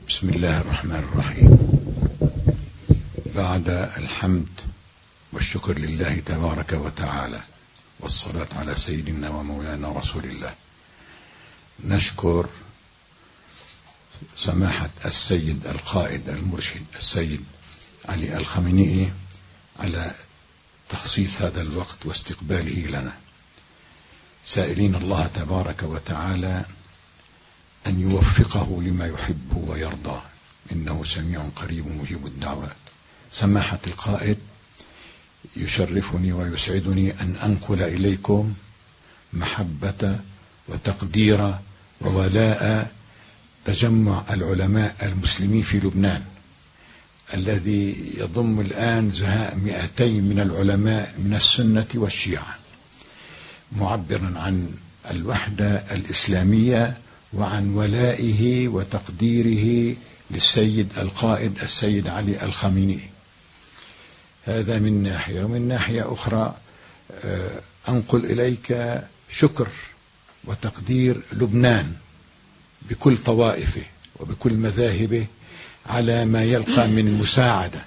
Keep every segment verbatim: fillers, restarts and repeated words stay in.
بسم الله الرحمن الرحيم. بعد الحمد والشكر لله تبارك وتعالى والصلاة على سيدنا ومولانا رسول الله، نشكر سماحة السيد القائد المرشد السيد علي الخامنئي على تخصيص هذا الوقت واستقباله لنا، سائلين الله تبارك وتعالى أن يوفقه لما يحب ويرضى، إنه سميع قريب مجيب الدعوات. سماحة القائد، يشرفني ويسعدني أن أنقل إليكم محبة وتقدير وولاء تجمع العلماء المسلمين في لبنان، الذي يضم الآن زهاء مئتين من العلماء من السنة والشيعة، معبرا عن الوحدة الإسلامية وعن ولائه وتقديره للسيد القائد السيد علي الخامنئي. هذا من ناحية، ومن ناحية أخرى أنقل إليك شكر وتقدير لبنان بكل طوائفه وبكل مذاهبه على ما يلقى من مساعدة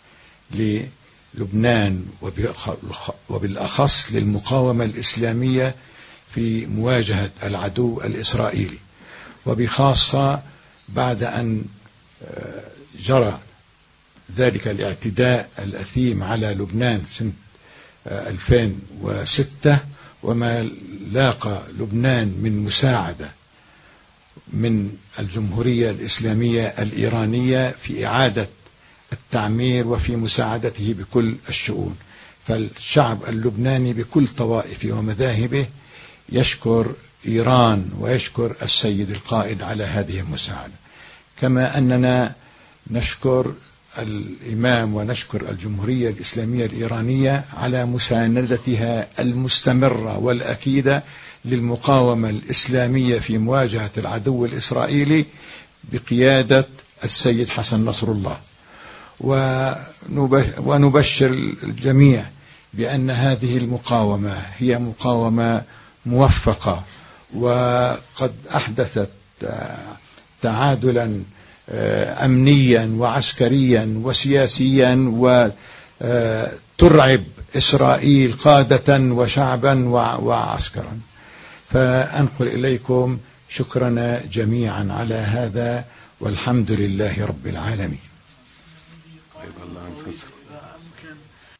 للبنان وبالأخص للمقاومة الإسلامية في مواجهة العدو الإسرائيلي، وبخاصة بعد أن جرى ذلك الاعتداء الأثيم على لبنان سنة ألفين وستة، وما لاقى لبنان من مساعدة من الجمهورية الإسلامية الإيرانية في إعادة التعمير وفي مساعدته بكل الشؤون. فالشعب اللبناني بكل طوائفه ومذاهبه يشكر إيران ويشكر السيد القائد على هذه المساعدة، كما أننا نشكر الإمام ونشكر الجمهورية الإسلامية الإيرانية على مساندتها المستمرة والأكيدة للمقاومة الإسلامية في مواجهة العدو الإسرائيلي بقيادة السيد حسن نصر الله. ونبشر الجميع بأن هذه المقاومة هي مقاومة موفقة، وقد أحدثت تعادلا أمنيا وعسكريا وسياسيا، وترعب إسرائيل قادة وشعبا وعسكرا. فأنقل إليكم شكرنا جميعا على هذا، والحمد لله رب العالمين.